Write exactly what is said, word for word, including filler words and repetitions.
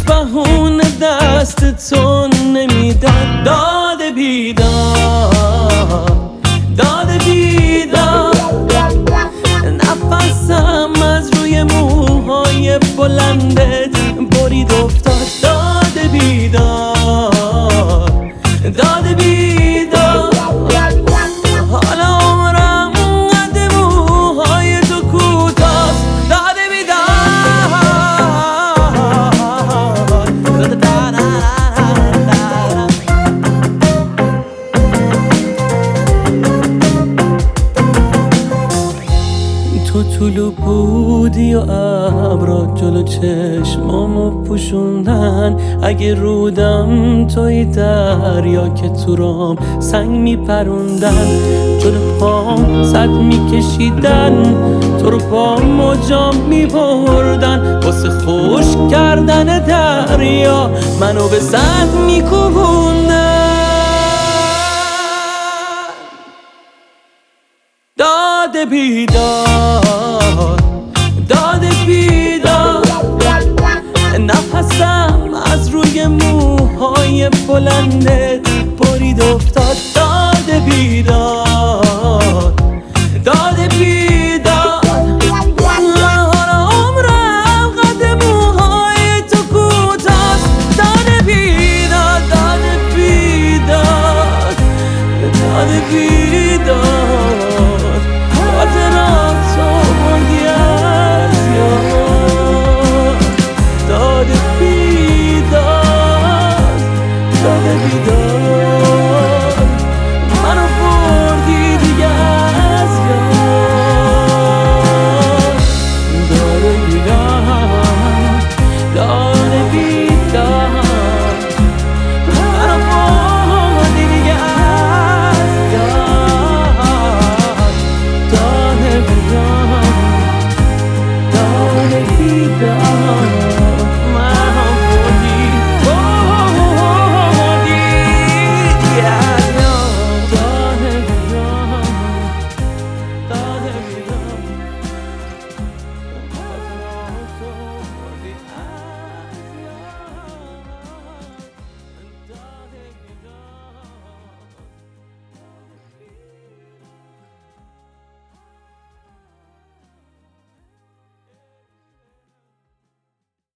بهونه دست تو نمیدن. داد بیدار، داد بیدار، نفسم از روی موهای بلندت برید افتاد. داد بیدار، داد بیدار، حالا عمرم قد موهای تو کوتاست. داد بیدار. تو طولو بودی و ابرا جلو چشمامو پوشوندن. اگه رودم توی دریا که تو رام سنگ میپروندن. جلو پام صد میکشیدن، تو رو با موجام میبردن. واسه خوش کردن دریا منو به صد میکوبوندن. داد بیدار.